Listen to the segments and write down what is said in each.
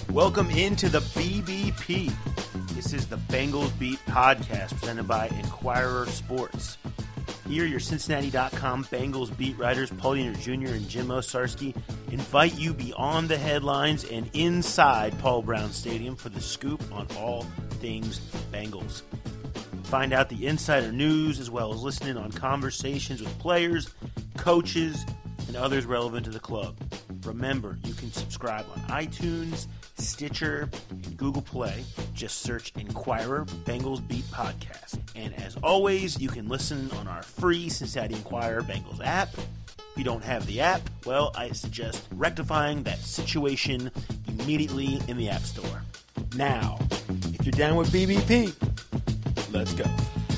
Welcome into the BBP. This is the Bengals Beat podcast presented by Inquirer Sports. Here, your Cincinnati.com Bengals beat writers Paul Dehner Jr. and Jim Osarski invite you beyond the headlines and inside Paul Brown Stadium for the scoop on all things Bengals. Find out the insider news as well as listening on conversations with players, coaches, and others relevant to the club. Remember, you can subscribe on iTunes, Stitcher, and Google Play. Just search Inquirer Bengals Beat Podcast. And as always, you can listen on our free Cincinnati Inquirer Bengals app. If you don't have the app, well, I suggest rectifying that situation immediately in the App Store. Now, if you're down with BBP, let's go.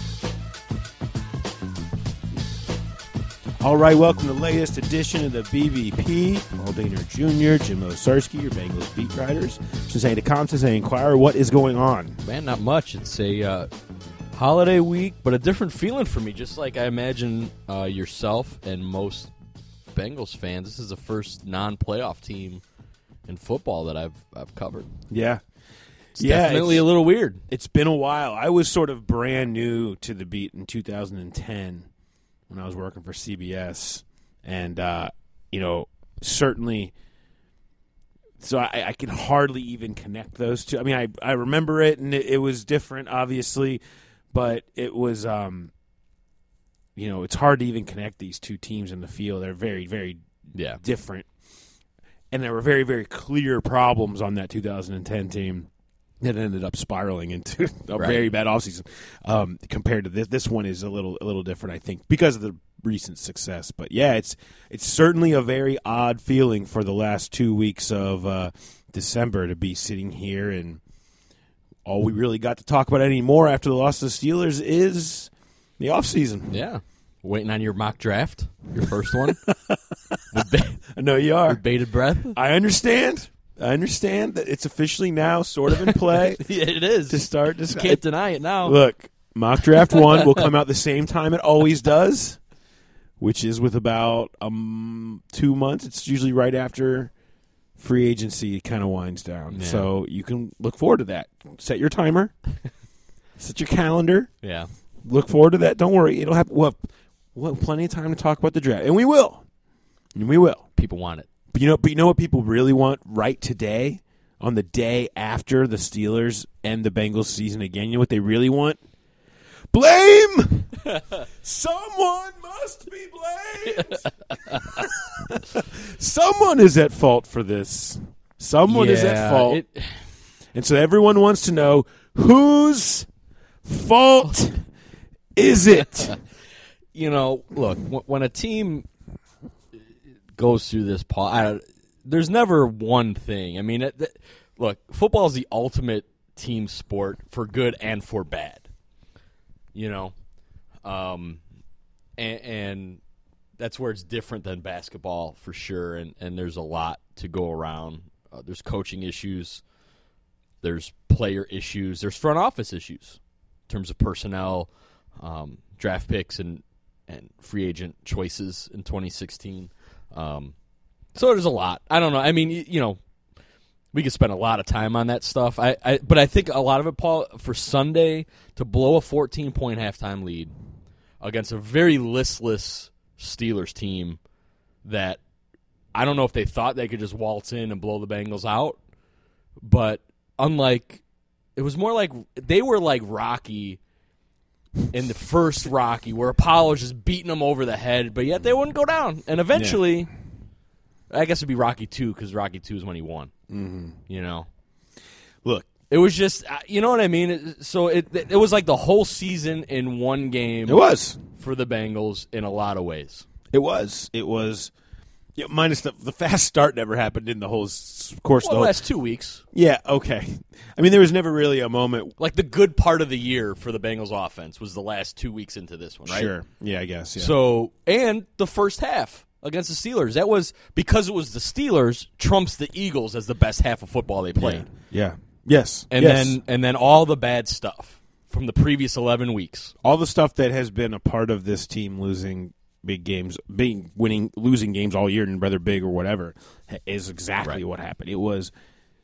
All right, welcome to the latest edition of the BBP. Paul Dehner Jr., Jim Osarski, your Bengals beat writers. Cincinnati.com, Cincinnati Inquirer. What is going on? Man, not much. It's a holiday week, but a different feeling for me, just like I imagine yourself and most Bengals fans. This is the first non-playoff team in football that I've covered. Yeah. It's definitely a little weird. It's been a while. I was sort of brand new to the beat in 2010 when I was working for CBS. And, certainly, so I can hardly even connect those two. I mean, I remember it, and it was different, obviously, but it was, it's hard to even connect these two teams in the field. They're very, very different. And there were very, very clear problems on that 2010 team that ended up spiraling into a very bad offseason. Compared to this one is a little different, I think, because of the recent success. But yeah, it's certainly a very odd feeling for the last 2 weeks of December to be sitting here, and all we really got to talk about anymore after the loss to the Steelers is the offseason. Yeah. Waiting on your mock draft, your first one. I know you are. With bated breath. I understand that it's officially now sort of in play. Yeah, it is. To start. You can't deny it now. Look, mock draft 1 will come out the same time it always does, which is with about 2 months. It's usually right after free agency kind of winds down. Yeah. So you can look forward to that. Set your timer. Set your calendar. Yeah. Look forward to that. Don't worry. It'll happen. We'll have plenty of time to talk about the draft. And we will. People want it. But you know what people really want right today, on the day after the Steelers end the Bengals season again? You know what they really want? Blame! Someone must be blamed! Someone is at fault for this. Someone is at fault. And so everyone wants to know, whose fault is it? Look, when a team goes through this, Paul, there's never one thing. I mean, look, football is the ultimate team sport for good and for bad. And that's where it's different than basketball for sure. And there's a lot to go around. There's coaching issues. There's player issues. There's front office issues in terms of personnel, draft picks, and free agent choices in 2016. So there's a lot. I don't know. I mean, we could spend a lot of time on that stuff. But I think a lot of it, Paul, for Sunday to blow a 14-point halftime lead against a very listless Steelers team that I don't know if they thought they could just waltz in and blow the Bengals out. But it was more like they were like Rocky in the first Rocky, where Apollo was just beating them over the head, but yet they wouldn't go down. And eventually, I guess it'd be Rocky 2, because Rocky 2 is when he won. Mm-hmm. Look, it was just, you know what I mean? So it was like the whole season in one game. It was. For the Bengals in a lot of ways. It was. Yeah, minus the fast start never happened in the whole course. Well, the last 2 weeks. Yeah, okay. I mean, there was never really a moment. Like the good part of the year for the Bengals offense was the last 2 weeks into this one, right? Sure. Yeah, I guess. Yeah. So, and the first half against the Steelers. That was, because it was the Steelers, trumps the Eagles as the best half of football they played. Yeah. Yes. And then all the bad stuff from the previous 11 weeks. All the stuff that has been a part of this team losing big games, losing games all year, and whether big or whatever, is exactly what happened. It was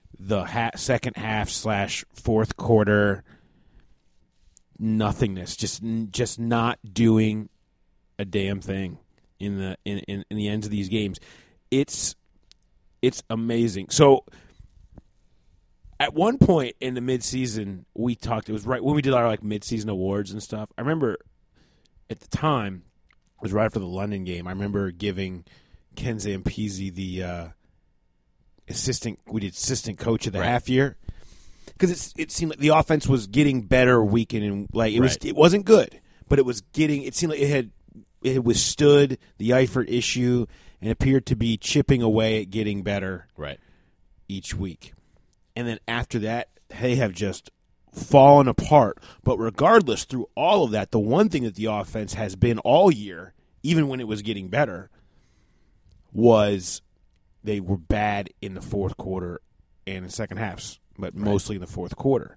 the second half / fourth quarter nothingness, just not doing a damn thing in the ends of these games. It's amazing. So at one point in the midseason, we talked. It was right when we did our midseason awards and stuff. I remember at the time, it was right after the London game. I remember giving Ken Zampese the assistant coach of the half year, because it seemed like the offense was getting better week in and it wasn't good, but it seemed like it withstood the Eifert issue and appeared to be chipping away at getting better each week. And then after that, they have just fallen apart. But regardless, through all of that, the one thing that the offense has been all year, even when it was getting better, was they were bad in the fourth quarter and in second halves, but mostly in the fourth quarter.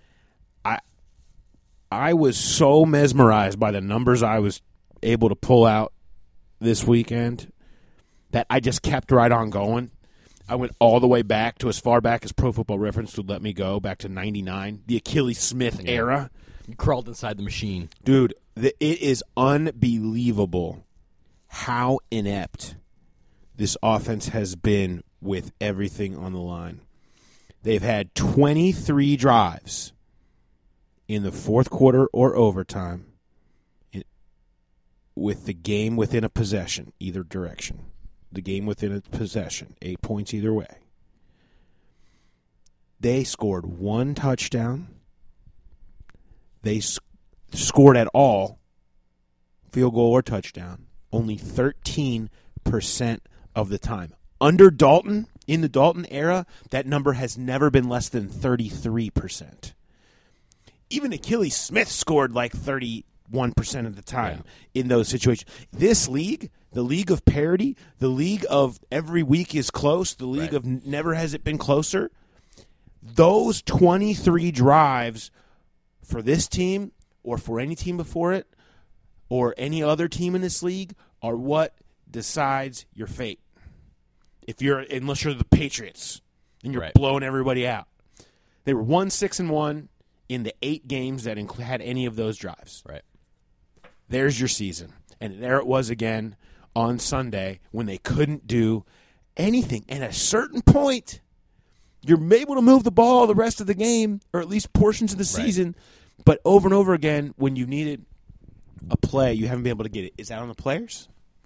I was so mesmerized by the numbers I was able to pull out this weekend that I just kept right on going. I went all the way back to as far back as Pro Football Reference would let me go, back to 99, the Achilles Smith era. You crawled inside the machine. Dude, it is unbelievable how inept this offense has been with everything on the line. They've had 23 drives in the fourth quarter or overtime with the game within a possession, either direction. The game within a possession, 8 points either way. They scored one touchdown. They scored at all, field goal or touchdown, only 13% of the time. Under Dalton, in the Dalton era, that number has never been less than 33%. Even Achilles Smith scored like 31% of the time in those situations. This league, the league of parity, the league of every week is close, the league of never has it been closer, those 23 drives for this team or for any team before it or any other team in this league are what decides your fate. Unless you're the Patriots and you're blowing everybody out. They were 1-6-1 in the 8 games that had any of those drives. Right. There's your season. And there it was again on Sunday when they couldn't do anything. And at a certain point, you're able to move the ball the rest of the game, or at least portions of the season, but over and over again, when you needed a play, you haven't been able to get it. Is that on the players?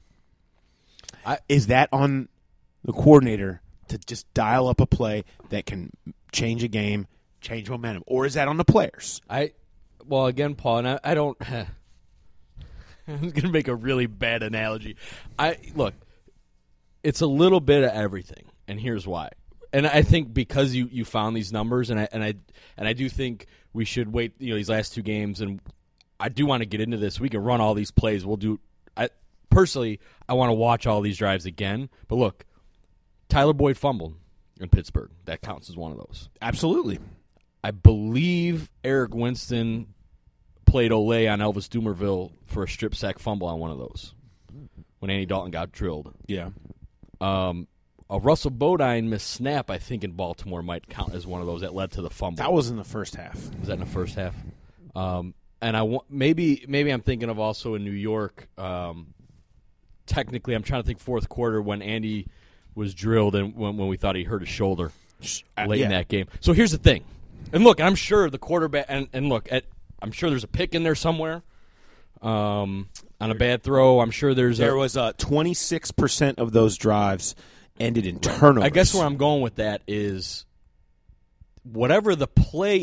Is that on the coordinator to just dial up a play that can change a game, change momentum? Or is that on the players? Well, again, Paul, and I don't I'm going to make a really bad analogy. Look, it's a little bit of everything, and here's why. And I think because you found these numbers, and I do think we should wait. These last 2 games, and I do want to get into this. We can run all these plays. We'll do. Personally, I want to watch all these drives again. But look, Tyler Boyd fumbled in Pittsburgh. That counts as one of those. Absolutely. I believe Eric Winston played Olay on Elvis Dumerville for a strip sack fumble on one of those when Andy Dalton got drilled. Yeah. A Russell Bodine missed snap, I think, in Baltimore might count as one of those that led to the fumble. That was in the first half. Was that in the first half? And maybe I'm thinking of also in New York. Technically, I'm trying to think fourth quarter when Andy was drilled and when we thought he hurt his shoulder late in that game. So here's the thing. And look, I'm sure the quarterback and look, I'm sure there's a pick in there somewhere on a bad throw. I'm sure there was 26% of those drives ended in turnovers. I guess where I'm going with that is whatever the play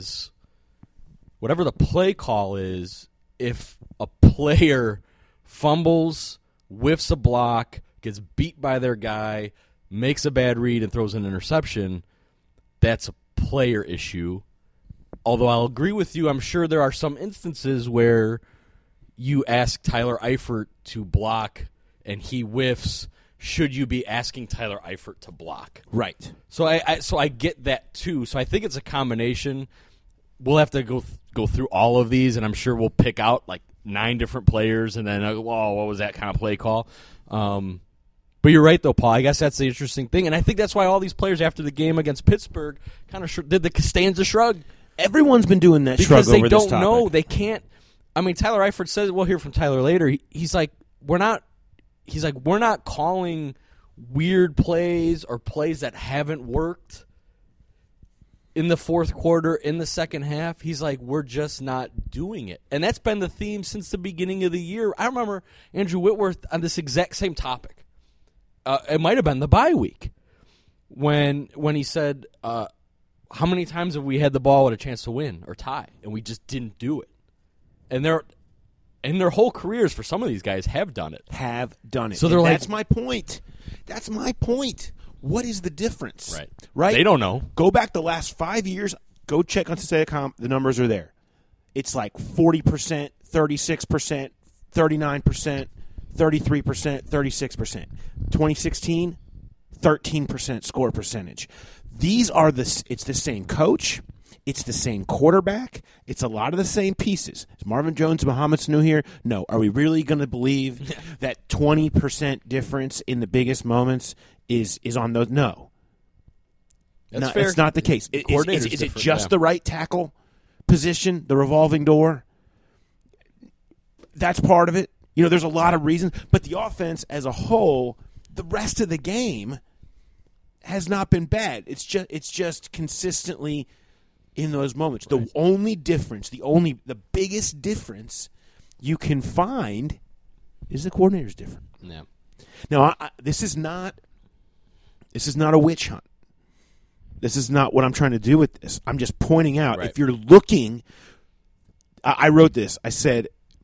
call is, if a player fumbles, whiffs a block, gets beat by their guy, makes a bad read, and throws an interception, that's a player issue. Although I'll agree with you, I'm sure there are some instances where you ask Tyler Eifert to block and he whiffs. Should you be asking Tyler Eifert to block? Right. So I get that too. So I think it's a combination. We'll have to go through all of these, and I'm sure we'll pick out like 9 different players, and then what was that kind of play call? But you're right, though, Paul. I guess that's the interesting thing. And I think that's why all these players after the game against Pittsburgh kind of did the Costanza shrug. Everyone's been doing that shrug over this topic. Because they don't know. They can't. I mean, Tyler Eifert says, we'll hear from Tyler later. He's like, we're not calling weird plays or plays that haven't worked in the fourth quarter, in the second half. He's like, we're just not doing it. And that's been the theme since the beginning of the year. I remember Andrew Whitworth on this exact same topic. It might have been the bye week when he said, how many times have we had the ball with a chance to win or tie, and we just didn't do it? And their whole careers, for some of these guys, have done it. So they're like, that's my point. That's my point. What is the difference? Right. They don't know. Go back the last 5 years. Go check on Cincinnati.com. The numbers are there. It's like 40%, 36%, 39%, 33%, 36%. 2016, 13% score percentage. It's the same coach. It's the same quarterback. It's a lot of the same pieces. Is Marvin Jones, Mohamed Sanu here? No. Are we really going to believe that 20% difference in the biggest moments is on those? No. That's fair. It's not the case. Is it just the right tackle position, the revolving door? That's part of it. There's a lot of reasons. But the offense as a whole, the rest of the game has not been bad. It's just consistently in those moments. Right. The only difference, the biggest difference you can find is the coordinator's different. Yeah. Now, this is not a witch hunt. This is not what I'm trying to do with this. I'm just pointing out, if you're looking, I wrote this. I said,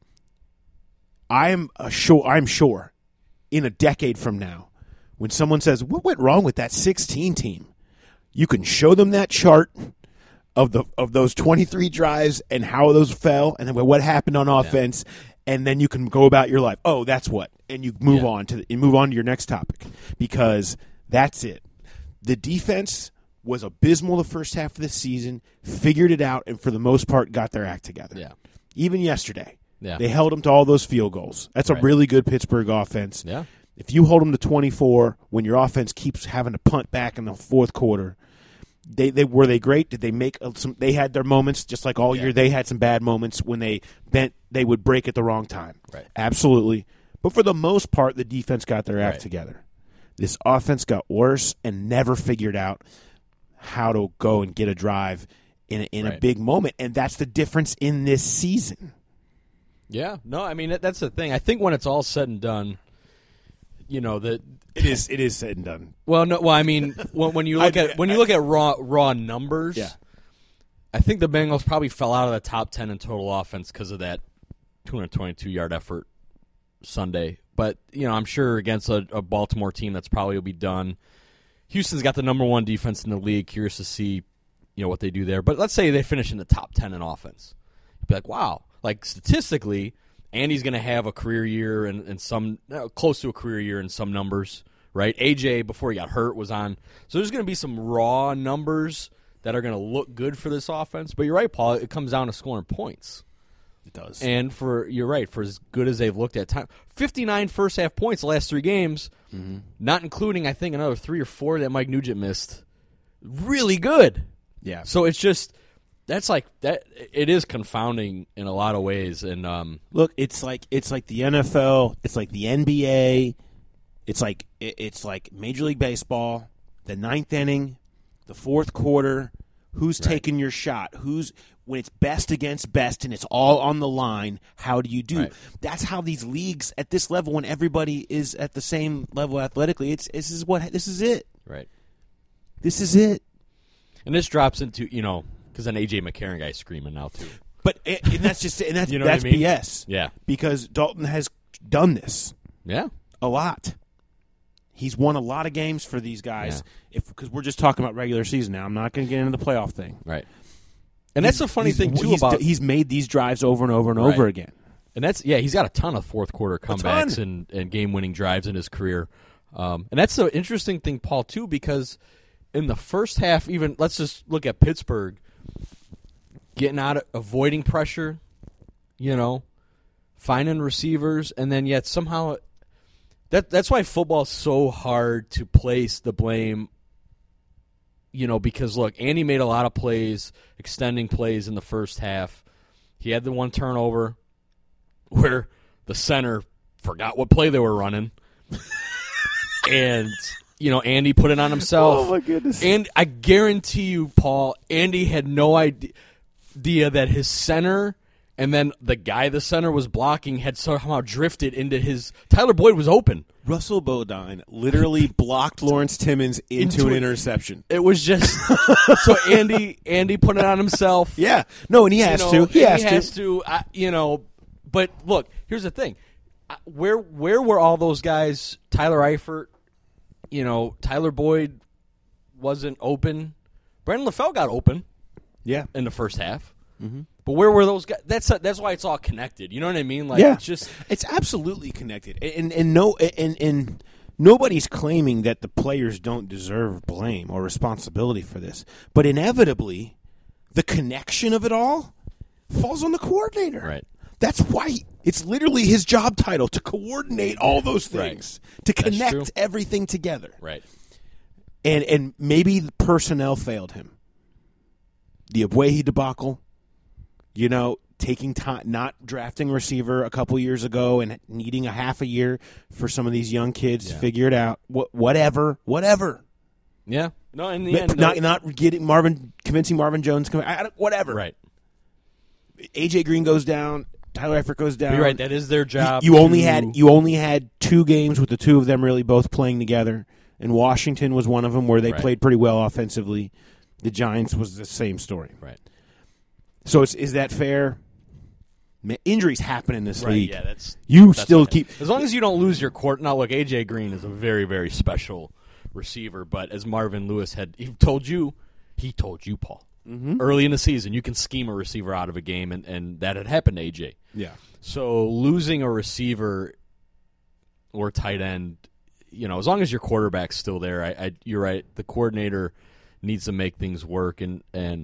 I'm sure in a decade from now, when someone says, what went wrong with that 16 team? You can show them that chart of those 23 drives and how those fell and then what happened on offense, and then you can go about your life. Oh, that's what. And you move on to your next topic, because that's it. The defense was abysmal the first half of the season, figured it out, and for the most part got their act together. Yeah. Even yesterday. Yeah. They held them to all those field goals. That's a really good Pittsburgh offense. Yeah. If you hold them to 24 when your offense keeps having to punt back in the fourth quarter, were they great? Did they make some? They had their moments, just like all year. They had some bad moments when they would break at the wrong time. Right. Absolutely. But for the most part, the defense got their act together. This offense got worse and never figured out how to go and get a drive in a big moment, and that's the difference in this season. Yeah, no, I mean that's the thing. I think when it's all said and done, that it is said and done. Well, no, I mean when you look at raw numbers, I think the Bengals probably fell out of the top 10 in total offense because of that 222-yard effort Sunday. But I'm sure against a Baltimore team that's probably will be done. Houston's got the number one defense in the league. Curious to see what they do there. But let's say they finish in the top 10 in offense. You'd be like, wow. Like statistically, Andy's going to have a career year and some close to a career year in some numbers, right? AJ, before he got hurt, was on. So there's going to be some raw numbers that are going to look good for this offense. But you're right, Paul. It comes down to scoring points. It does. And you're right, for as good as they've looked at time, 59 first-half points the last 3 games, not including, I think, another 3 or 4 that Mike Nugent missed. Really good. Yeah. So it's just... That's like that. It is confounding in a lot of ways, and look, it's like the NFL, it's like the NBA, it's like Major League Baseball. The 9th inning, the fourth quarter, who's taking your shot? When it's best against best and it's all on the line? How do you do? Right. That's how these leagues at this level, when everybody is at the same level athletically, this is it. Right. This is it. And this drops into because an AJ McCarron guy's screaming now too. But that's just that's what I mean? BS. Yeah, because Dalton has done this. Yeah, a lot. He's won a lot of games for these guys. Because we're just talking about regular season now. I'm not going to get into the playoff thing. Right. And that's the funny thing too about he's made these drives over and over and over again. And he's got a ton of fourth quarter comebacks and game winning drives in his career. And that's the interesting thing, Paul, too, because in the first half, even let's just look at Pittsburgh. Getting out, avoiding pressure, finding receivers, and then yet somehow That's why football's so hard to place the blame. Because look, Andy made a lot of plays, extending plays in the first half. He had the one turnover where the center forgot what play they were running. And, Andy put it on himself. Oh, my goodness. And I guarantee you, Paul, Andy had no idea that his center and then the guy the center was blocking had somehow drifted into his – Tyler Boyd was open. Russell Bodine literally blocked Lawrence Timmons into an interception. It was just – so Andy put it on himself. Yeah. No, and he has to. He has to. But, look, here's the thing. Where were all those guys? Tyler Eifert, Tyler Boyd wasn't open. Brandon LaFell got open. Yeah. In the first half. Mm-hmm. But where were those guys? That's why it's all connected. You know what I mean? Like, yeah. It's absolutely connected. And nobody's claiming that the players don't deserve blame or responsibility for this. But inevitably, the connection of it all falls on the coordinator. Right. That's why it's literally his job title to coordinate all those things, to connect everything together. Right. And maybe the personnel failed him. The Abwehi debacle, taking time, not drafting a receiver a couple years ago and needing a half a year for some of these young kids to figure it out. Whatever. Yeah. No, in the end, not convincing Marvin Jones. Whatever. Right. AJ Green goes down. Tyler Eifert goes down. You're right. That is their job. You only had 2 games with the two of them really both playing together, and Washington was one of them where they played pretty well offensively. The Giants was the same story. Right. So is that fair? Injuries happen in this league. Yeah, that's keep as long as you don't lose your court. Now, look, AJ Green is a very, very special receiver, but as Marvin Lewis he told you, Paul, early in the season, you can scheme a receiver out of a game, and that had happened to AJ. Yeah. So losing a receiver or tight end, as long as your quarterback's still there, you're right. The coordinator needs to make things work, and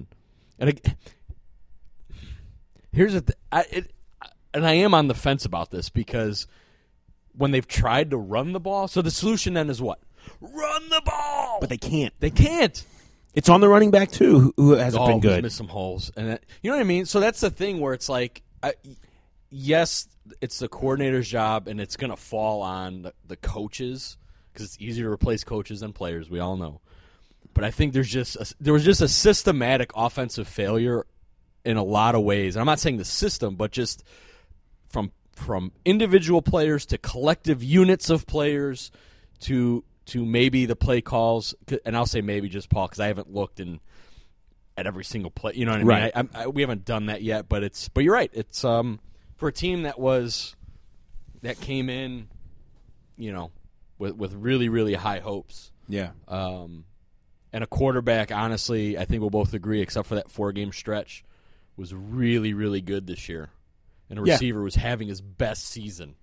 here's and I am on the fence about this because when they've tried to run the ball, so the solution then is what? Run the ball, but they can't. They can't. It's on the running back too, who hasn't been good. Missed some holes, and you know what I mean. So that's the thing where it's like, yes, it's the coordinator's job, and it's going to fall on the coaches because it's easier to replace coaches than players. We all know. But I think there was just a systematic offensive failure in a lot of ways. And I'm not saying the system, but just from individual players to collective units of players to maybe the play calls. And I'll say maybe just Paul because I haven't looked at every single play. You know what I mean? We haven't done that yet. But you're right. It's for a team that came in, with really really high hopes. Yeah. And a quarterback, honestly, I think we'll both agree, except for that 4-game stretch, was really, really good this year. And a receiver was having his best season.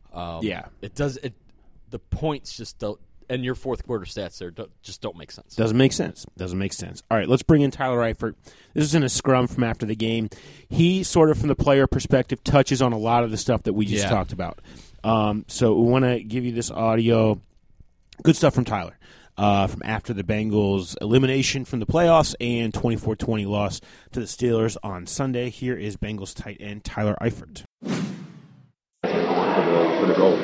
The points just don't, and your fourth quarter stats there just don't make sense. Doesn't make sense. All right, let's bring in Tyler Eifert. This is in a scrum from after the game. He sort of, from the player perspective, touches on a lot of the stuff that we just talked about. So we want to give you this audio. Good stuff from Tyler. From after the Bengals' elimination from the playoffs and 24-20 loss to the Steelers on Sunday. Here is Bengals tight end Tyler Eifert. For the goal.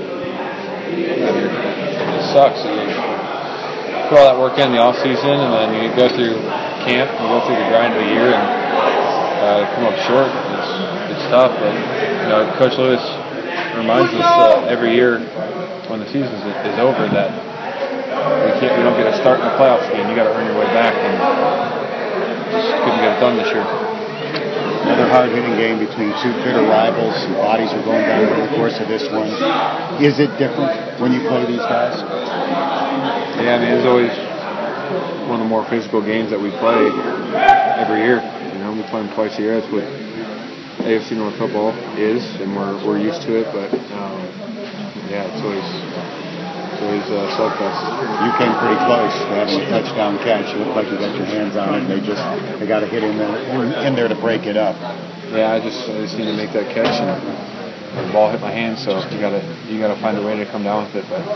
It sucks. You put all that work in the off season, and then you go through camp, you go through the grind of the year, and come up short. It's tough, but Coach Lewis reminds us every year when the season is over that. We don't get a start in the playoffs again. You got to earn your way back, and just couldn't get it done this year. Another hard-hitting game between two bitter rivals. Some bodies are going down over the course of this one. Is it different when you play these guys? Yeah, I mean, it's always one of the more physical games that we play every year. We play them twice a year. That's what AFC North football is, and we're used to it. But it's always slugfest. You came pretty close to having a touchdown catch. It looked like you got your hands on it. They got to hit in there to break it up. Yeah, I just need to make that catch, and the ball hit my hand, so you gotta find a way to come down with it. But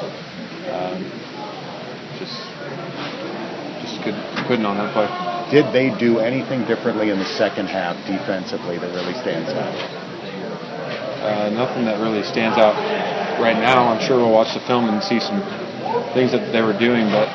just couldn't on that play. Did they do anything differently in the second half defensively that really stands out? Nothing that really stands out right now. I'm sure we'll watch the film and see some things that they were doing, but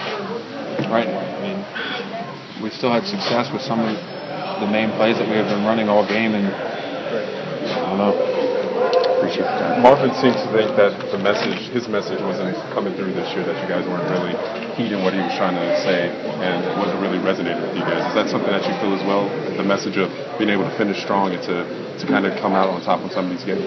we still had success with some of the main plays that we have been running all game, and I don't know. Appreciate the time. Marvin seems to think that his message wasn't coming through this year, that you guys weren't really heeding what he was trying to say, and it wasn't really resonating with you guys. Is that something that you feel as well? The message of being able to finish strong and to kind of come out on top in some of these games?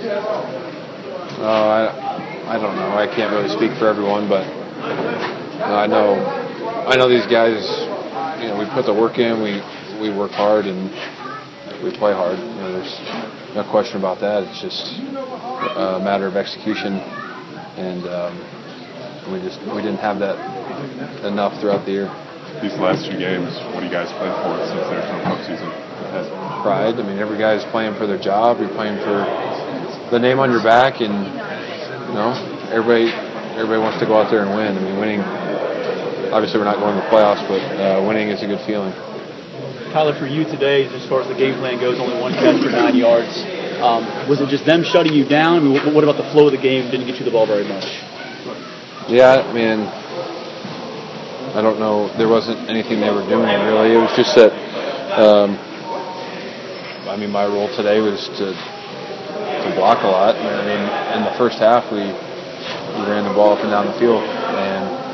I don't know. I can't really speak for everyone, but I know these guys. We put the work in. We work hard and we play hard. There's no question about that. It's just a matter of execution, and we didn't have that enough throughout the year. These last 2 games, what do you guys play for since there's no postseason ahead? Pride. Every guy's playing for their job. You're playing for the name on your back, and everybody wants to go out there and win. Winning. Obviously, we're not going to the playoffs, but winning is a good feeling. Tyler, for you today, as far as the game plan goes, only 1 catch for 9 yards. Was it just them shutting you down? What about the flow of the game? Didn't get you the ball very much. Yeah, I don't know. There wasn't anything they were doing, really. It was just that, my role today was to block a lot. In the first half, we ran the ball up and down the field. And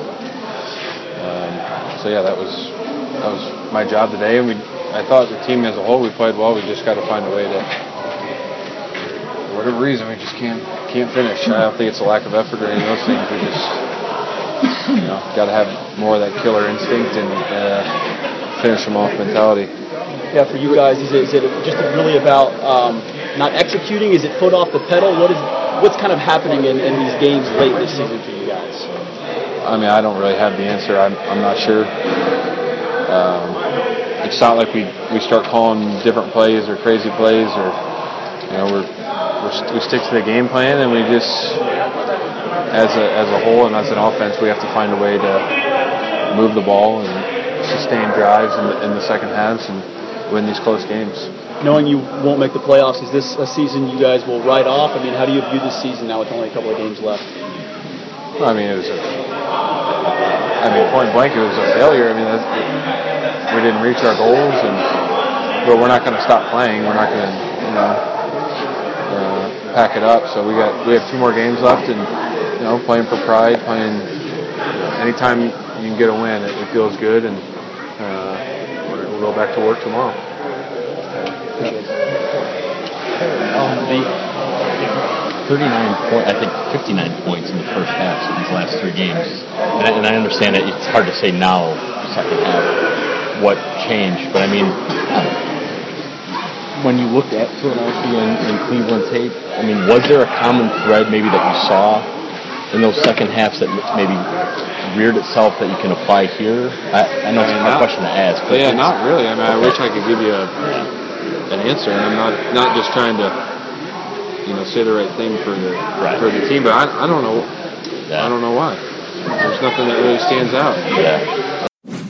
that was my job today. And I thought the team as a whole, we played well. We just got to find a way to, for whatever reason, we just can't finish. I don't think it's a lack of effort or any of those things. We just got to have more of that killer instinct and finish them off mentality. Yeah, for you guys, is it just really about not executing? Is it foot off the pedal? What's kind of happening in these games late this season for you guys? I don't really have the answer. I'm not sure. It's not like we start calling different plays or crazy plays, or we stick to the game plan, and we just, as a whole and as an offense, we have to find a way to move the ball and sustain drives in the second halves and win these close games. Knowing you won't make the playoffs, is this a season you guys will write off? How do you view this season now with only a couple of games left? It was point blank, it was a failure. We didn't reach our goals, but we're not going to stop playing. We're not going to, pack it up. So we have 2 more games left, and playing for pride, anytime you can get a win, it feels good, and we'll go back to work tomorrow. The 59 points in the first half of these last 3 games. And I understand that it's hard to say now, the second half, what changed. But when you looked at Philadelphia and Cleveland tape, was there a common thread maybe that you saw in those second halves that maybe reared itself that you can apply here? I know it's a hard question to ask. But yeah, not really. I wish I could give you an answer, and I'm not just trying to say the right thing for the team, but I don't know. Yeah. I don't know why. There's nothing that really stands out. Yeah.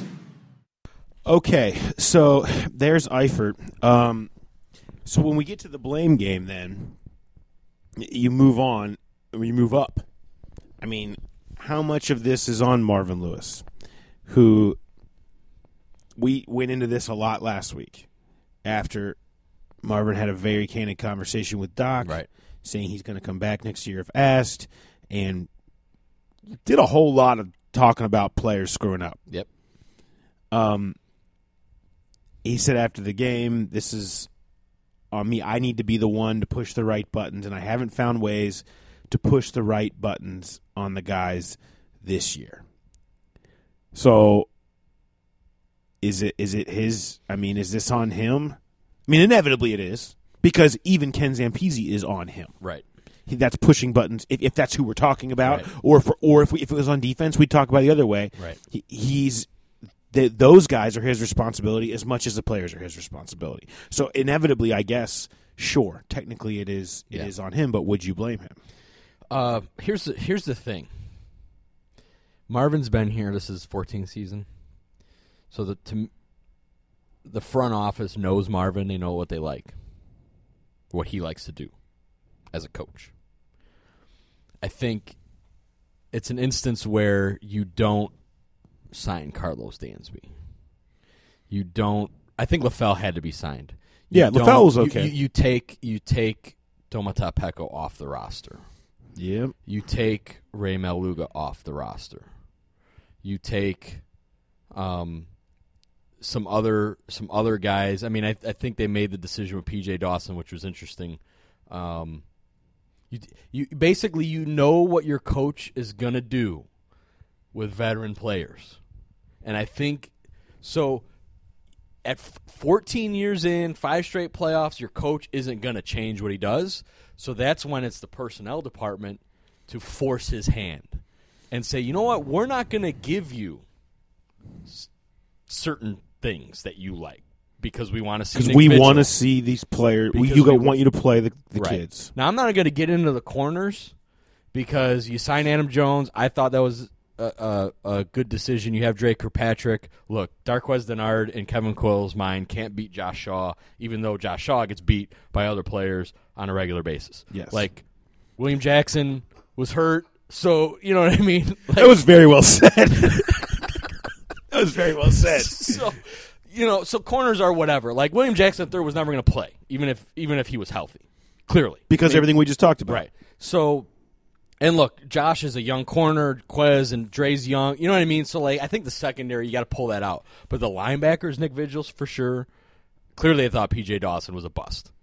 Okay, so there's Eifert. So when we get to the blame game, then you move on. You move up. How much of this is on Marvin Lewis, who we went into this a lot last week after Marvin had a very candid conversation with Doc, right, saying he's going to come back next year if asked, and did a whole lot of talking about players screwing up. Yep. He said after the game, this is on me. I need to be the one to push the right buttons, and I haven't found ways to push the right buttons on the guys this year. So is it his? Is this on him? Inevitably it is, because even Ken Zampese is on him. Right. That's pushing buttons, if that's who we're talking about. Right. Or if it was on defense, we'd talk about the other way. Right. Those guys are his responsibility as much as the players are his responsibility. So inevitably, I guess, sure, technically it is on him, but would you blame him? Here's the thing. Marvin's been here. This is 14th season. So the front office knows Marvin. They know what they like, what he likes to do as a coach. I think it's an instance where you don't sign Carlos Dansby. You don't. I think LaFell had to be signed. LaFell was okay. You take Domata Peko off the roster. Yep. You take Ray Maluga off the roster. You take some other guys. I mean, I think they made the decision with PJ Dawson, which was interesting. You basically you know what your coach is gonna do with veteran players, and I think so. At 14 years in, 5 straight playoffs, your coach isn't gonna change what he does. So that's when it's the personnel department to force his hand and say, you know what, we're not gonna give you certain things that you like because we want to see. Because we want to see these players. Want you to play the right. kids. Now I'm not going to get into the corners because you sign Adam Jones. I thought that was a good decision. You have Drake Kirkpatrick. Look, Darqueze Dennard and Kevin Quill's mind can't beat Josh Shaw, even though Josh Shaw gets beat by other players on a regular basis. Yes, like William Jackson was hurt, so you know what I mean. Like, that was very well said. That was very well said. So, so corners are whatever. Like William Jackson III was never going to play, even if he was healthy. Clearly, because everything we just talked about. Right. So, and look, Josh is a young corner, Quez and Dre's young. You know what I mean? So, like, I think the secondary you got to pull that out. But the linebackers, Nick Vigils for sure. Clearly, they thought PJ Dawson was a bust.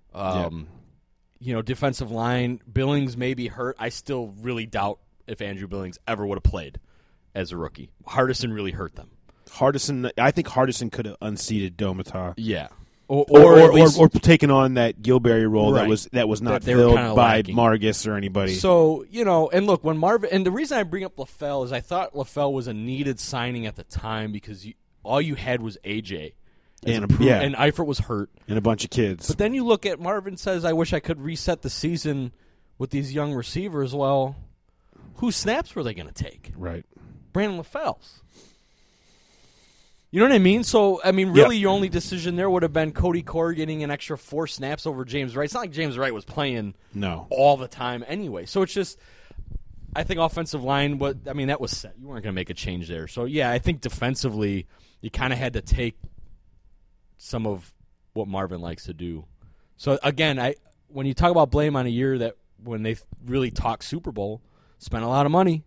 Defensive line, Billings may be hurt. I still really doubt if Andrew Billings ever would have played as a rookie. Hardison really hurt them. I think Hardison could have unseated Domata. Yeah. Or taken on that Gilberry role right. that was not they filled by lacking. Margus or anybody. So, and look, when Marvin, and the reason I bring up LaFell is I thought LaFell was a needed signing at the time because all you had was AJ. And Eifert was hurt. And a bunch of kids. But then you look at Marvin says, I wish I could reset the season with these young receivers. Well, whose snaps were they going to take? Right. Brandon LaFell's. You know what I mean? So, really your only decision there would have been Cody Core getting an extra 4 snaps over James Wright. It's not like James Wright was playing all the time anyway. So it's just, I think offensive line, that was set. You weren't going to make a change there. So, yeah, I think defensively you kind of had to take some of what Marvin likes to do. So, again, when you talk about blame on a year that when they really talk Super Bowl, spent a lot of money,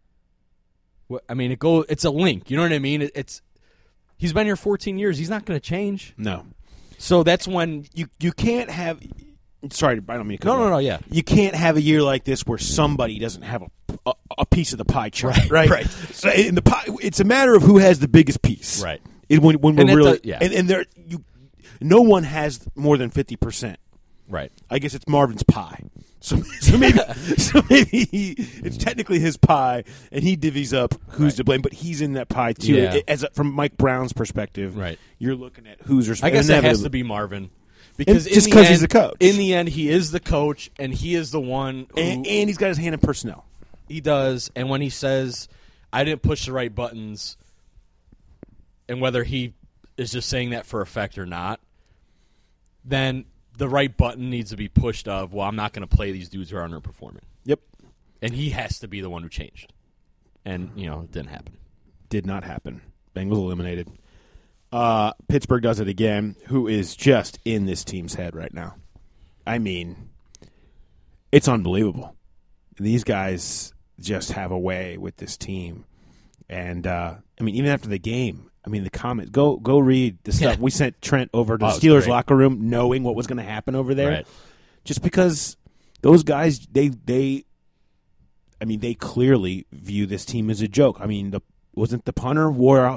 it's a link. You know what I mean? He's been here 14 years. He's not going to change. No. So that's when you can't have. Sorry, I don't mean to. No. Yeah. You can't have a year like this where somebody doesn't have a piece of the pie chart, right? Right. So in the pie, it's a matter of who has the biggest piece, right? When we're really no one has more than 50%. Right. I guess it's Marvin's pie. So maybe it's technically his pie, and he divvies up who's to blame, but he's in that pie too. Yeah. From Mike Brown's perspective, right? You're looking at who's responsible. I guess it has to be Marvin because just because he's the coach. In the end, he is the coach, and he is the one, and he's got his hand in personnel. He does, and when he says, "I didn't push the right buttons," and whether he is just saying that for effect or not, then the right button needs to be pushed of, well, I'm not going to play these dudes who are underperforming. Yep. And he has to be the one who changed. And, it didn't happen. Did not happen. Bengals eliminated. Pittsburgh does it again, who is just in this team's head right now. I mean, it's unbelievable. These guys just have a way with this team. And, even after the game, the comments. Go read the stuff. We sent Trent over to the Steelers locker room knowing what was going to happen over there. Right. Just because those guys, they clearly view this team as a joke. Wasn't the punter wore a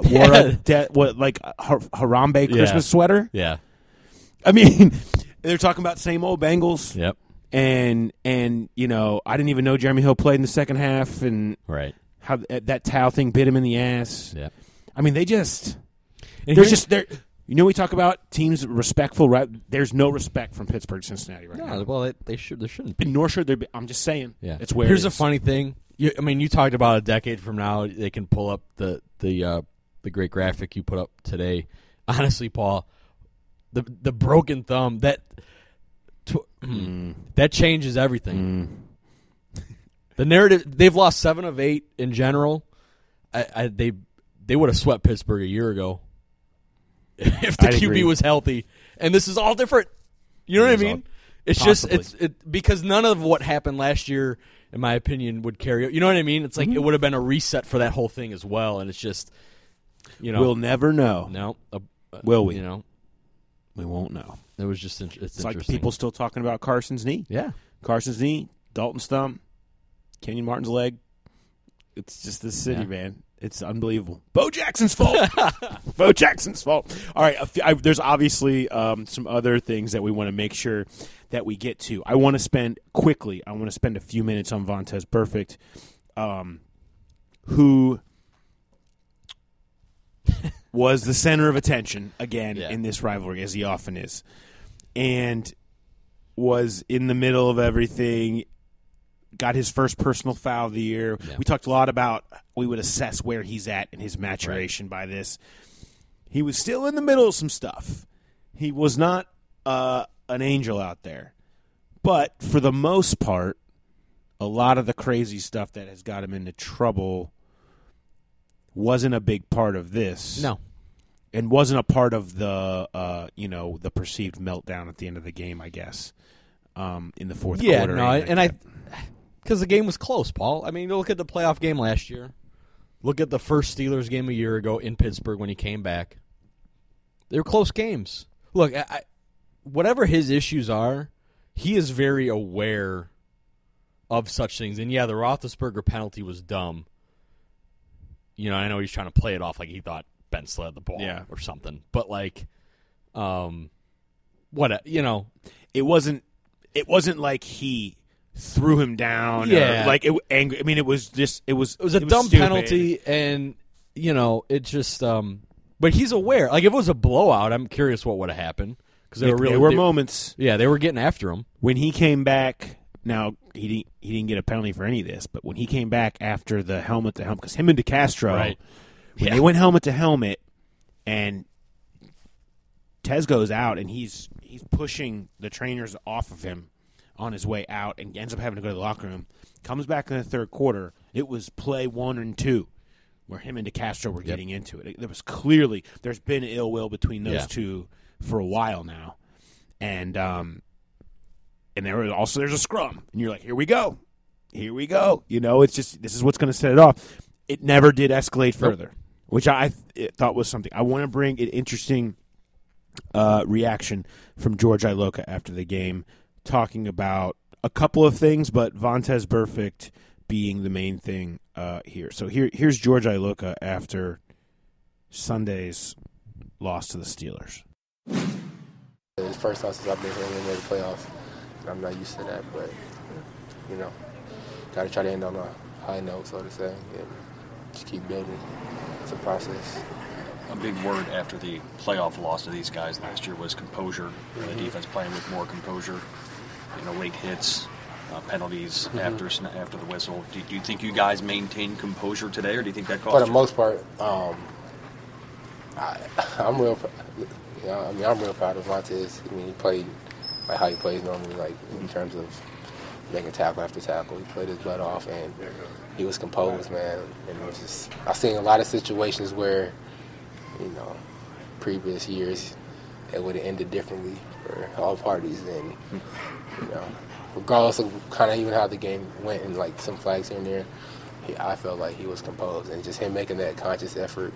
Harambe Christmas sweater? Yeah. They're talking about same old Bengals. Yep. And I didn't even know Jeremy Hill played in the second half, and how that towel thing bit him in the ass. Yeah. They're You know, we talk about teams respectful. Right? There's no respect from Pittsburgh, Cincinnati right now. Well, they should. There shouldn't be. And nor should there be. I'm just saying. Yeah, it's where. Here's it a is. funny thing. You talked about a decade from now. They can pull up the great graphic you put up today. Honestly, Paul, the broken thumb that changes everything. The narrative, they've lost 7 of 8 in general. They would have swept Pittsburgh a year ago if the QB agree. was healthy. And this is all different. You know what I mean? It's possibly. just because none of what happened last year, in my opinion, would carry. You know what I mean? It's like it would have been a reset for that whole thing as well. And it's just, we'll never know. No, will we? We won't know. It was just it's like interesting. people still talking about Carson's knee. Yeah, Carson's knee, Dalton's thumb, Kenyon Martin's leg. It's just the city, man. It's unbelievable. Bo Jackson's fault. Bo Jackson's fault. All right, there's obviously some other things that we want to make sure that we get to. I want to spend a few minutes on Vontaze Burfict, who was the center of attention again in this rivalry, as he often is, and was in the middle of everything. Got his first personal foul of the year. Yeah. We talked a lot about we would assess where he's at in his maturation by this. He was still in the middle of some stuff. He was not an angel out there. But for the most part, a lot of the crazy stuff that has got him into trouble wasn't a big part of this. No. And wasn't a part of the the perceived meltdown at the end of the game, I guess, in the fourth quarter. Because the game was close, Paul. I mean, look at the playoff game last year. Look at the first Steelers game a year ago in Pittsburgh when he came back. They were close games. Look, whatever his issues are, he is very aware of such things. And, yeah, the Roethlisberger penalty was dumb. I know he's trying to play it off like he thought Ben Sled had the ball or something. But, it wasn't like he threw him down. Yeah, it was a dumb penalty, and it just. But he's aware. Like if it was a blowout, I'm curious what would have happened because there were moments. Yeah, they were getting after him when he came back. Now he didn't get a penalty for any of this, but when he came back after the helmet to helmet, because him and DeCastro, they went helmet to helmet, and Tez goes out and he's pushing the trainers off of him on his way out and ends up having to go to the locker room. Comes back in the third quarter. It was play 1 and 2 where him and DeCastro were getting into it. There was clearly there's been ill will between those two for a while now, and there's a scrum, and you're like, here we go. It's just this is what's going to set it off. It never did escalate further, which I thought was something. I want to bring an interesting reaction from George Iloka after the game, talking about a couple of things, but Vontaze Burfict being the main thing here. So here's George Iloka after Sunday's loss to the Steelers. It's the first time since I've been here in the playoffs. I'm not used to that, but, got to try to end on a high note, so to say, and just keep building. It's a process. A big word after the playoff loss to these guys last year was composure. The defense playing with more composure, late hits, penalties after the whistle. Do you think you guys maintained composure today, or do you think that cost you? For the most part, I'm real proud of Vontaze. He played like how he plays normally, like in terms of making tackle after tackle. He played his butt off, and he was composed, man. And it was just, I've seen a lot of situations where, previous years, it would have ended differently for all parties. And, regardless of kind of even how the game went and like some flags here and there, I felt like he was composed. And just him making that conscious effort,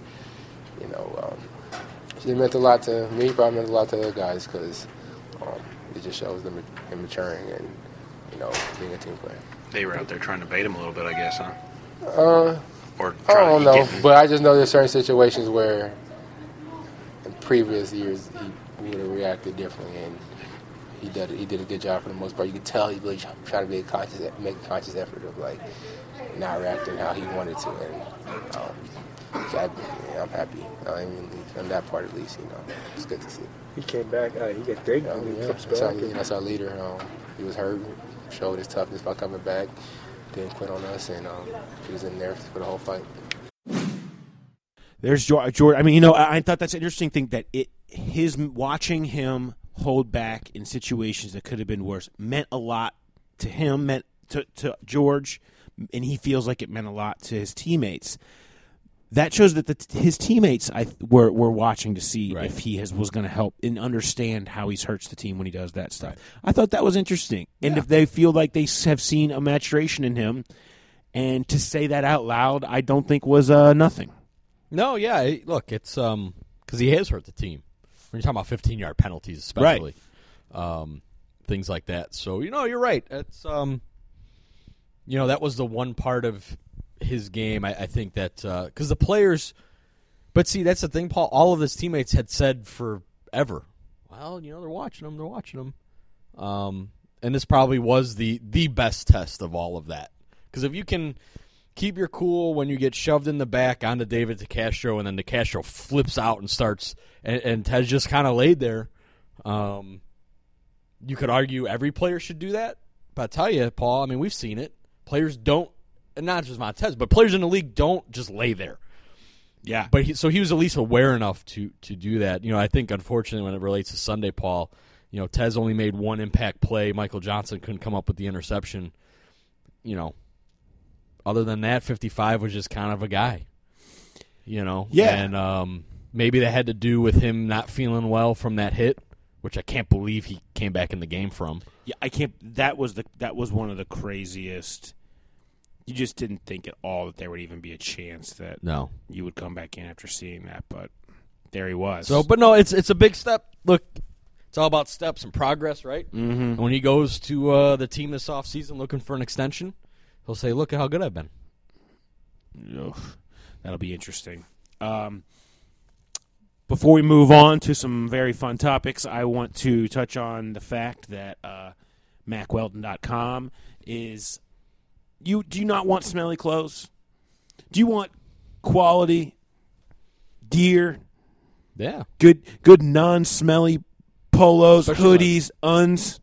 it meant a lot to me, probably meant a lot to other guys because it just shows them him maturing and, being a team player. They were out there trying to bait him a little bit, I guess, huh? I don't know, but I just know there's certain situations where in previous years he would have reacted differently, and he did a good job for the most part. You could tell he really trying to make a conscious effort of like not reacting how he wanted to, and I'm happy. On that part, at least, it's good to see. He came back. He got great. That's our leader. He was hurt, showed his toughness by coming back, didn't quit on us, and he was in there for the whole fight. There's George. I mean, I thought that's an interesting thing that watching him hold back in situations that could have been worse meant a lot to him, meant to George, and he feels like it meant a lot to his teammates. That shows that his teammates were watching to see if he was going to help and understand how he hurts the team when he does that stuff. Right. I thought that was interesting. And if they feel like they have seen a maturation in him, and to say that out loud, I don't think was nothing. No, yeah. Look, it's because he has hurt the team. When you're talking about 15-yard penalties especially. Right. Things like that. So, you're right. It's that was the one part of his game, I think that because the players, but see, that's the thing, Paul. All of his teammates had said forever, well, they're watching him, and this probably was the best test of all of that. Because if you can keep your cool when you get shoved in the back onto David DeCastro, and then DeCastro flips out and starts, and Ted's just kind of laid there, you could argue every player should do that. But I tell you, Paul, I mean, we've seen it. Players don't. And not just Montez, but players in the league don't just lay there. Yeah. But he was at least aware enough to do that. I think, unfortunately, when it relates to Sunday, Paul, Tez only made one impact play. Michael Johnson couldn't come up with the interception. Other than that, 55 was just kind of a guy. Yeah. And maybe that had to do with him not feeling well from that hit, which I can't believe he came back in the game from. Yeah, I can't. That was one of the craziest. You just didn't think at all that there would even be a chance that you would come back in after seeing that, but there he was. So, but no, it's a big step. Look, it's all about steps and progress, right? Mm-hmm. And when he goes to the team this offseason looking for an extension, he'll say, look at how good I've been. That'll be interesting. Before we move on to some very fun topics, I want to touch on the fact that MacWeldon.com is... Do you not want smelly clothes? Do you want quality gear? Yeah. Good non-smelly polos, hoodies, uns.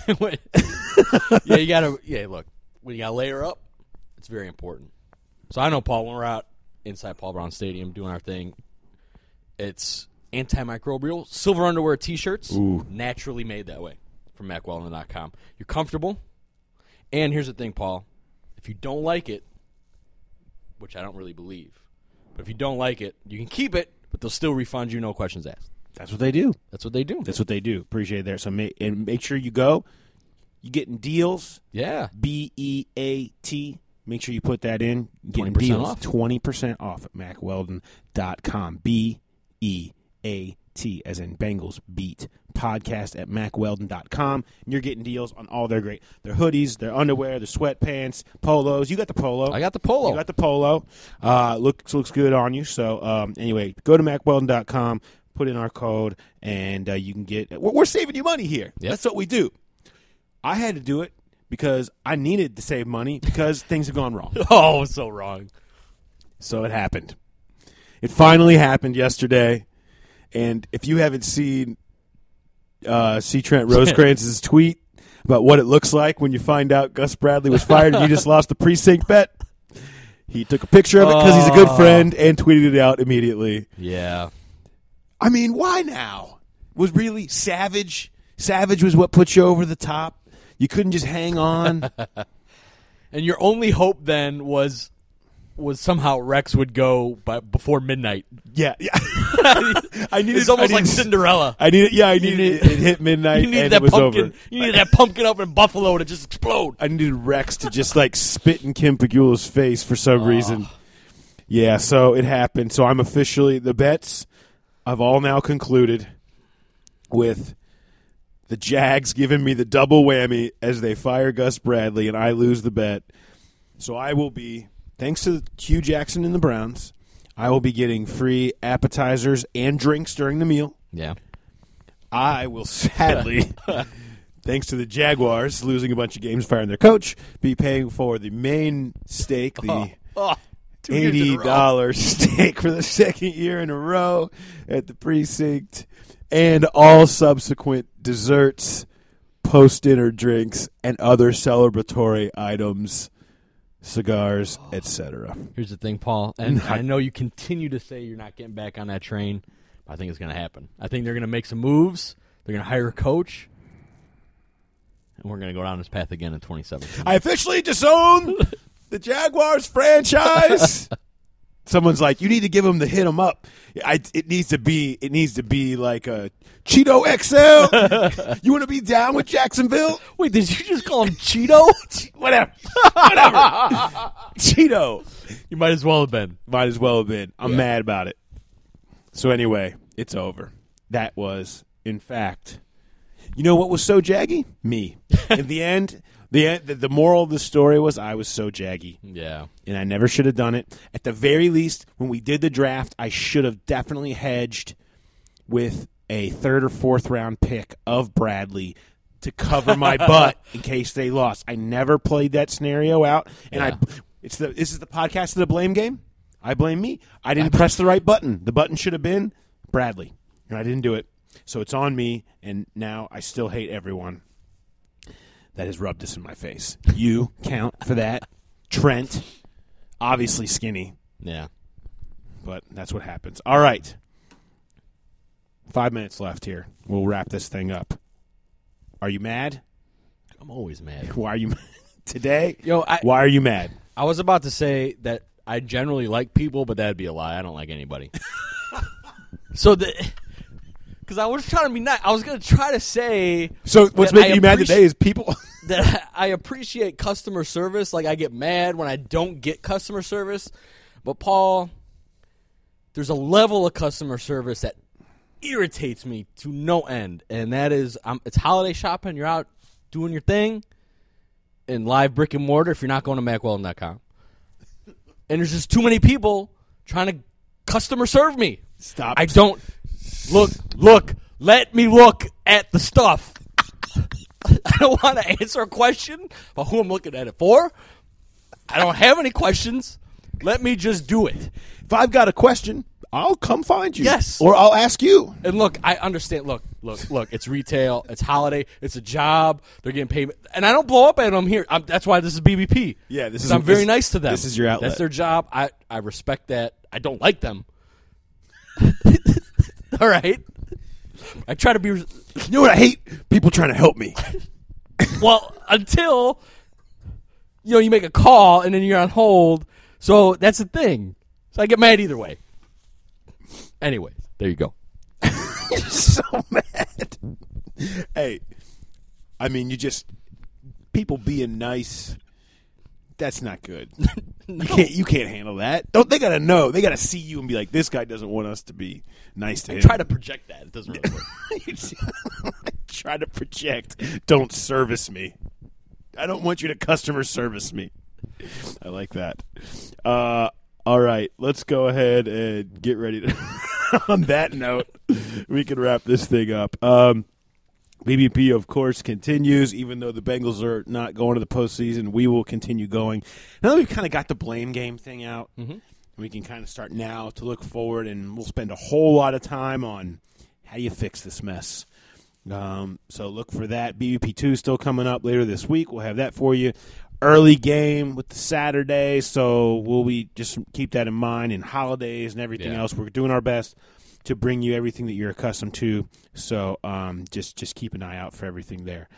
Yeah, you gotta. Yeah, look, when you gotta layer up, it's very important. So I know, Paul, when we're out inside Paul Brown Stadium doing our thing, it's antimicrobial silver underwear T-shirts, naturally made that way from MacWeldon.com. You're comfortable, and here's the thing, Paul. If you don't like it, which I don't really believe, but if you don't like it, you can keep it, but they'll still refund you, no questions asked. That's what they do. That's what they do. That's what they do. Appreciate it there. So make sure you go. You're getting deals. Yeah. BEAT. Make sure you put that in. Getting 20% deals. off. 20% off at MacWeldon.com. BEAT, as in Bengals Beat. Podcast at MacWeldon.com. And you're getting deals on all their hoodies, their underwear, their sweatpants, polos. You got the polo. I got the polo. You got the polo. Looks good on you. So anyway, go to MacWeldon.com, put in our code, and you can get. We're saving you money here. Yep. That's what we do. I had to do it because I needed to save money because things have gone wrong. Oh, so wrong. So it happened. It finally happened yesterday. And if you haven't seen C. Trent Rosecrance's tweet about what it looks like when you find out Gus Bradley was fired and you just lost the precinct bet, he took a picture of it because he's a good friend and tweeted it out immediately. Yeah. I mean, why now? Was really Savage? Savage was what put you over the top? You couldn't just hang on? And your only hope then was somehow Rex would go before midnight. Yeah. It's almost like Cinderella. I needed it hit midnight and it was over. You needed that pumpkin up in Buffalo to just explode. I needed Rex to just spit in Kim Pagula's face for some reason. Yeah, so it happened. So I'm officially, the bets I've all now concluded with the Jags giving me the double whammy as they fire Gus Bradley and I lose the bet. So I will be, thanks to Hugh Jackson and the Browns, I will be getting free appetizers and drinks during the meal. Yeah. I will sadly, thanks to the Jaguars losing a bunch of games, firing their coach, be paying for the main steak, $80 steak for the second year in a row at the precinct, and all subsequent desserts, post-dinner drinks, and other celebratory items, cigars, etc. Here's the thing, Paul, and I know you continue to say you're not getting back on that train, but I think it's going to happen. I think they're going to make some moves. They're going to hire a coach, and we're going to go down this path again in 2017. I officially disown the Jaguars franchise. Someone's like, you need to give them the hit 'em up. It needs to be like a Cheeto XL. You want to be down with Jacksonville? Wait, did you just call him Cheeto? Whatever. Cheeto. You might as well have been. I'm mad about it. So anyway, it's over. That was, in fact, you know what was so jaggy? Me. In the end, the moral of the story was I was so jaggy. Yeah. And I never should have done it. At the very least, when we did the draft, I should have definitely hedged with a 3rd or 4th round pick of Bradley to cover my butt in case they lost. I never played that scenario out. And this is the podcast of the blame game. I blame me. I didn't press the right button. The button should have been Bradley. And I didn't do it. So it's on me, and now I still hate everyone that has rubbed this in my face. You count for that. Trent, obviously skinny. Yeah. But that's what happens. All right. 5 minutes left here. We'll wrap this thing up. Are you mad? I'm always mad. Why are you mad? Today? Yo, why are you mad? I was about to say that I generally like people, but that'd be a lie. I don't like anybody. Because I was trying to be nice. I was going to try to say. So what's making you mad today is people. That I appreciate customer service. Like, I get mad when I don't get customer service. But, Paul, there's a level of customer service that irritates me to no end. And that is, it's holiday shopping. You're out doing your thing in live brick and mortar if you're not going to MacWeldon.com. And there's just too many people trying to customer serve me. Stop. I don't. Look. Let me look at the stuff. I don't want to answer a question about who I'm looking at it for. I don't have any questions. Let me just do it. If I've got a question, I'll come find you. Yes. Or I'll ask you. And look, I understand. Look. It's retail. It's holiday. It's a job. They're getting paid. And I don't blow up at them here. That's why this is BBP. Yeah, I'm very nice to them. This is your outlet. That's their job. I respect that. I don't like them. All right. I try to be. You know what I hate? People trying to help me. Well, until you make a call and then you're on hold. So that's the thing. So I get mad either way. Anyway, there you go. You're so mad. Hey, I mean, people being nice. That's not good. No. You can't handle that. They gotta know. They gotta see you and be like, this guy doesn't want us to be nice to him. Try to project that. It doesn't really work. Try to project. Don't service me. I don't want you to customer service me. I like that. All right, let's go ahead and get ready to. On that note, we can wrap this thing up. BBP, of course, continues. Even though the Bengals are not going to the postseason, we will continue going. Now that we've kind of got the blame game thing out, we can kind of start now to look forward, and we'll spend a whole lot of time on how do you fix this mess. So look for that. BBP 2 still coming up later this week. We'll have that for you. Early game with the Saturday, so we'll just keep that in mind. And holidays and everything else, we're doing our best to bring you everything that you're accustomed to. So just keep an eye out for everything there.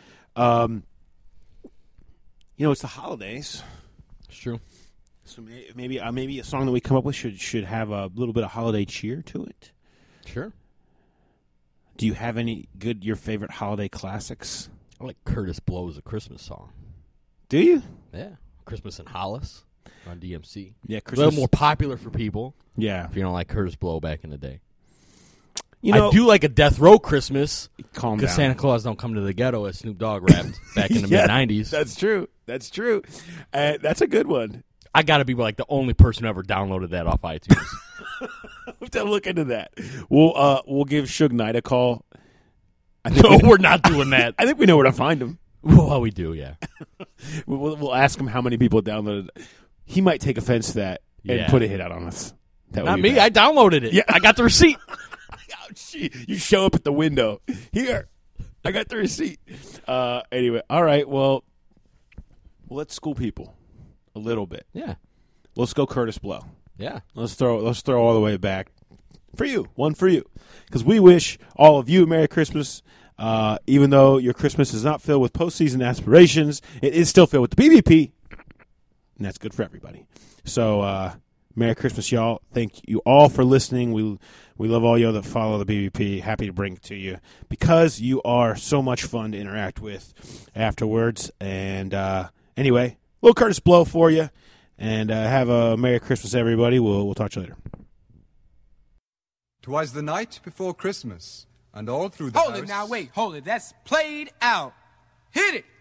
It's the holidays. It's true. So maybe a song that we come up with should have a little bit of holiday cheer to it. Sure. Do you have any your favorite holiday classics? I like Curtis Blow's A Christmas Song. Do you? Yeah. Christmas in Hollis on DMC. Yeah, Christmas. A little more popular for people. Yeah. If you don't like Curtis Blow back in the day. I do like a Death Row Christmas. Calm down. Because Santa Claus don't come to the ghetto as Snoop Dogg rapped back in the mid-'90s. That's true. That's true. That's a good one. I got to be like the only person who ever downloaded that off iTunes. We'll have to look into that. We'll give Suge Knight a call. No, we're not doing that. I think we know where to find him. Well, we do, yeah. We'll ask him how many people downloaded it. He might take offense to that. and Yeah. put a hit out on us. That would Not be me. bad. I downloaded it. Yeah. I got the receipt. You show up at the window. Here, I got the receipt. Anyway, all right. Well, let's school people a little bit. Yeah. Let's go Curtis Blow. Yeah. Let's throw all the way back for you. One for you, because we wish all of you a Merry Christmas. Even though your Christmas is not filled with postseason aspirations, it is still filled with the BBP, and that's good for everybody. So, Merry Christmas, y'all. Thank you all for listening. We love all y'all that follow the BBP. Happy to bring it to you because you are so much fun to interact with afterwards. And anyway, little Curtis Blow for you, and have a Merry Christmas, everybody. We'll talk to you later. 'Twas the night before Christmas, and all through the house... Hold it now, wait, hold it. That's played out. Hit it.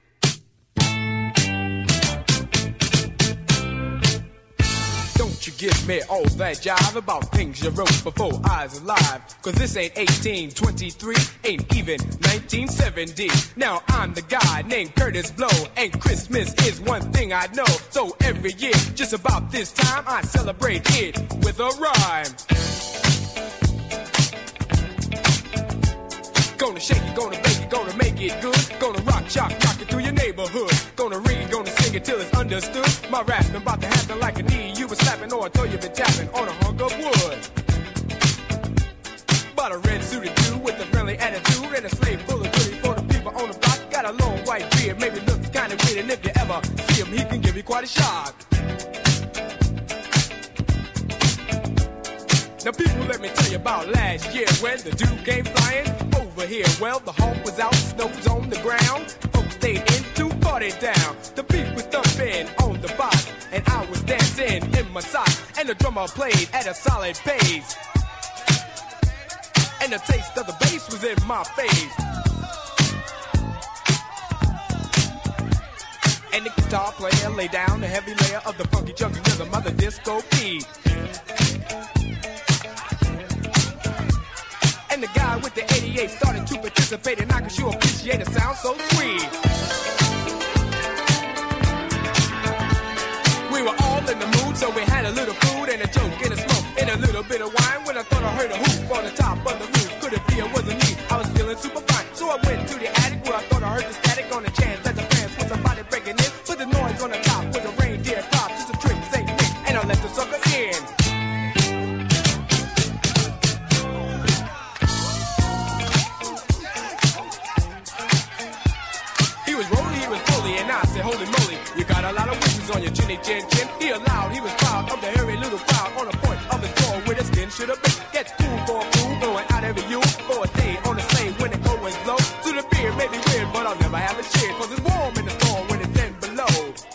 Don't you give me all that jive about things you wrote before I was alive. Cause this ain't 1823, ain't even 1970. Now I'm the guy named Curtis Blow, and Christmas is one thing I know. So every year, just about this time, I celebrate it with a rhyme. Gonna shake it, gonna bake it, gonna make it good. Gonna rock it through your neighborhood. Gonna read, gonna sing it till it's understood. My rapping about to happen like a knee you was slapping or a toe you been tapping on a hunk of wood. Bought a red suited dude with a friendly attitude and a slave full of goodies for the people on the block. Got a long white beard, maybe looks kinda weird, and if you ever see him, he can give you quite a shock. Now people, let me tell you about last year when the dude came flying over here. Well, the hawk was out, snow was on the ground. Folks stayed in to party down. The beat was thumping on the box, and I was dancing in my socks. And the drummer played at a solid pace, and the taste of the bass was in my face. And the guitar player laid down the heavy layer of the funky chunky rhythm of the disco beat. And the guy with the 88 started to participate, and I could sure appreciate it sound so sweet. We were all in the mood, so we had a little food and a joke and a smoke and a little bit of wine. When I thought I heard a hoop on the top of the roof, could it be it wasn't me? I was feeling super fine, so I went to the attic where I thought I heard the static on the chance that the fans was somebody breaking in. Put the noise on the top with a reindeer pop, just a trick, St. Nick, and I let the sucker in. And I said, holy moly, you got a lot of wishes on your chinny chin chin. He allowed, he was proud of the hairy little crowd on the point of the door where the skin should have been. Gets cool for a fool, going out every you for a day on the sleigh when the cold winds blow. To the beer may be weird, but I'll never have a cheer, cause it's warm in the storm when it's 10 below.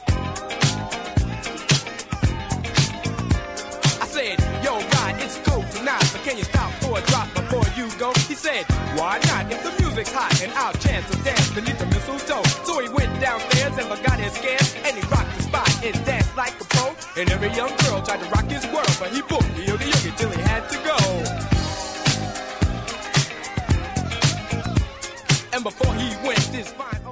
I said, yo, God, it's cold tonight, but can you stop for a drop before you go? He said, why not? If the music's hot and our chance to dance beneath the mistletoe. So he went downstairs and forgot his scans, and he rocked the spot and danced like a pro. And every young girl tried to rock his world, but he booked the oogie till he had to go. And before he went, this fine